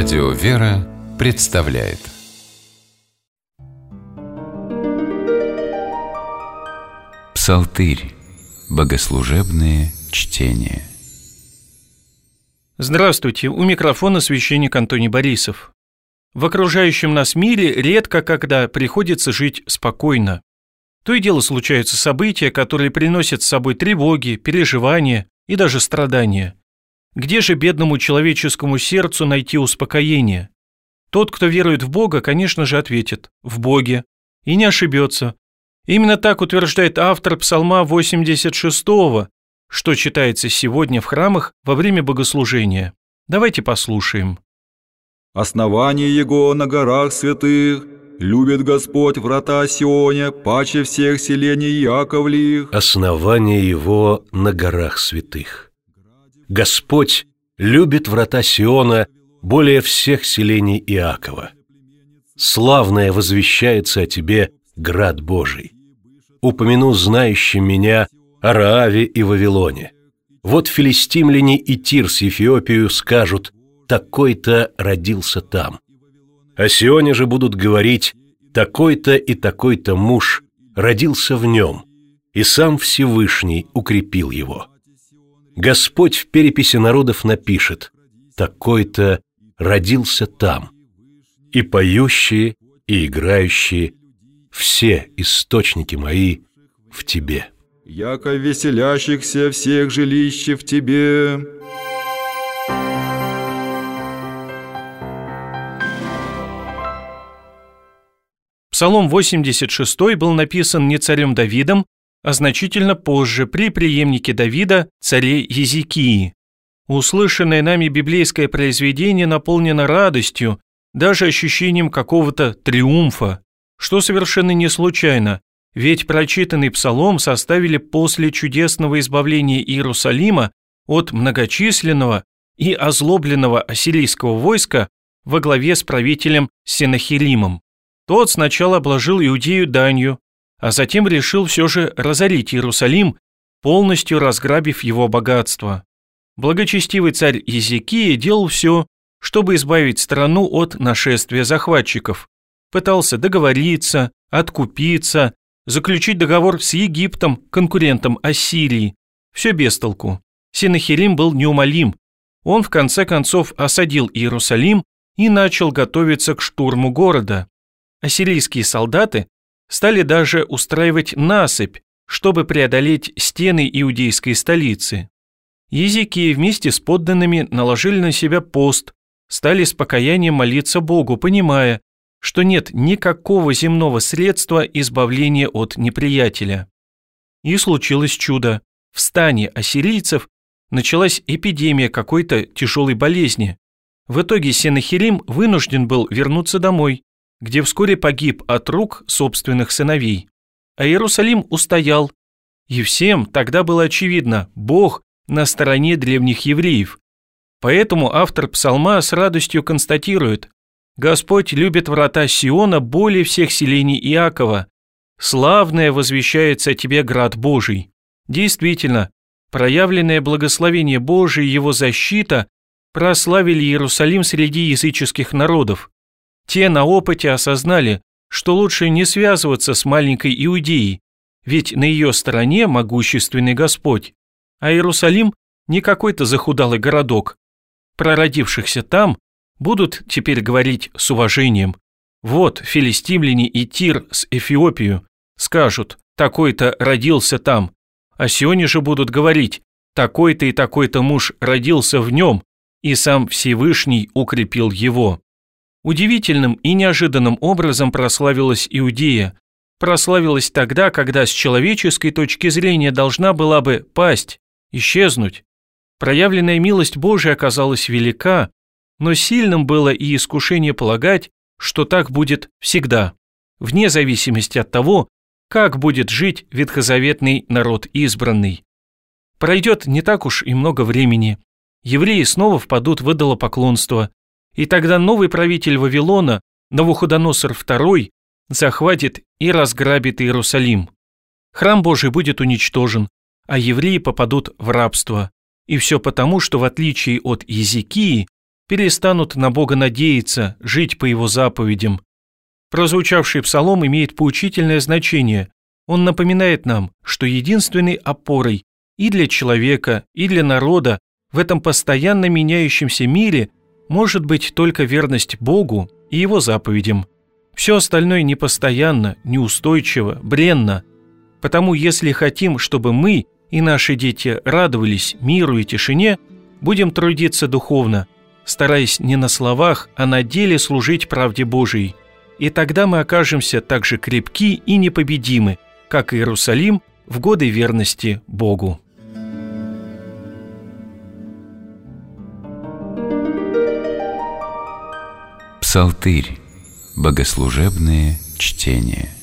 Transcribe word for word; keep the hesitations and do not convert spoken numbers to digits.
Радио «Вера» представляет Псалтырь. Богослужебные чтения. Здравствуйте, у микрофона священник Антоний Борисов. В окружающем нас мире редко когда приходится жить спокойно. То и дело случаются события, которые приносят с собой тревоги, переживания и даже страдания. Где же бедному человеческому сердцу найти успокоение? Тот, кто верует в Бога, конечно же, ответит – в Боге. И не ошибется. Именно так утверждает автор Псалма восемьдесят шестого, что читается сегодня в храмах во время богослужения. Давайте послушаем. «Основание Его на горах святых, любит Господь врата Сионе, паче всех селений Яковлих». Основание Его на горах святых. Господь любит врата Сиона более всех селений Иакова. Славное возвещается о тебе град Божий. Упомяну знающим меня о Рааве и Вавилоне. Вот филистимляне и Тир с Эфиопию скажут: такой-то родился там. О Сионе же будут говорить: такой-то и такой-то муж родился в нем, и сам Всевышний укрепил его. Господь в переписи народов напишет: такой-то родился там. И поющие, и играющие, все источники мои в тебе. «Яко веселящихся всех жилище в тебе». Псалом восемьдесят шестой был написан не царем Давидом, а значительно позже, при преемнике Давида, царе Езекии. Услышанное нами библейское произведение наполнено радостью, даже ощущением какого-то триумфа, что совершенно не случайно, ведь прочитанный псалом составили после чудесного избавления Иерусалима от многочисленного и озлобленного ассирийского войска во главе с правителем Сенахеримом. Тот сначала обложил Иудею данью, а затем решил все же разорить Иерусалим, полностью разграбив его богатство. Благочестивый царь Езекия делал все, чтобы избавить страну от нашествия захватчиков. Пытался договориться, откупиться, заключить договор с Египтом, конкурентом Ассирии. Все без толку. Сенахерим был неумолим. Он в конце концов осадил Иерусалим и начал готовиться к штурму города. Ассирийские солдаты стали даже устраивать насыпь, чтобы преодолеть стены иудейской столицы. Езекия вместе с подданными наложили на себя пост, стали с покаянием молиться Богу, понимая, что нет никакого земного средства избавления от неприятеля. И случилось чудо. В стане ассирийцев началась эпидемия какой-то тяжелой болезни. В итоге Сенахерим вынужден был вернуться домой, где вскоре погиб от рук собственных сыновей. А Иерусалим устоял. И всем тогда было очевидно, Бог на стороне древних евреев. Поэтому автор псалма с радостью констатирует: Господь любит врата Сиона более всех селений Иакова. Славное возвещается о тебе град Божий. Действительно, проявленное благословение Божие и его защита прославили Иерусалим среди языческих народов. Те на опыте осознали, что лучше не связываться с маленькой Иудеей, ведь на ее стороне могущественный Господь, а Иерусалим не какой-то захудалый городок. Про родившихся там будут теперь говорить с уважением. Вот филистимляне и Тир с Эфиопию скажут: такой-то родился там. О Сионе же будут говорить: такой-то и такой-то муж родился в нем, и сам Всевышний укрепил его. Удивительным и неожиданным образом прославилась Иудея. Прославилась тогда, когда с человеческой точки зрения должна была бы пасть, исчезнуть. Проявленная милость Божия оказалась велика, но сильным было и искушение полагать, что так будет всегда, вне зависимости от того, как будет жить ветхозаветный народ избранный. Пройдет не так уж и много времени. Евреи снова впадут в идолопоклонство, и тогда новый правитель Вавилона, Навуходоносор второй, захватит и разграбит Иерусалим. Храм Божий будет уничтожен, а евреи попадут в рабство. И все потому, что в отличие от Езекии, перестанут на Бога надеяться, жить по Его заповедям. Прозвучавший псалом имеет поучительное значение. Он напоминает нам, что единственной опорой и для человека, и для народа в этом постоянно меняющемся мире может быть только верность Богу и Его заповедям. Все остальное непостоянно, неустойчиво, бренно. Потому если хотим, чтобы мы и наши дети радовались миру и тишине, будем трудиться духовно, стараясь не на словах, а на деле служить правде Божией. И тогда мы окажемся так же крепки и непобедимы, как Иерусалим в годы верности Богу. Псалтырь. Богослужебные чтения.